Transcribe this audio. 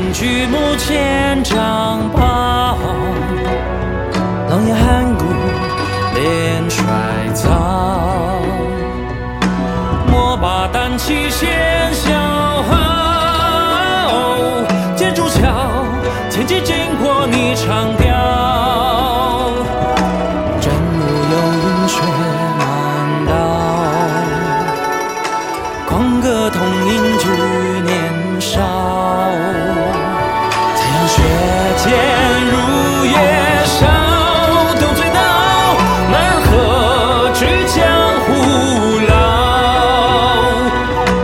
举目千丈抛，狼烟寒骨连衰草。莫把胆气先消耗，剑筑桥，千骑惊破你长调。真无有云雪满道，狂歌痛饮举年少。太阳血溅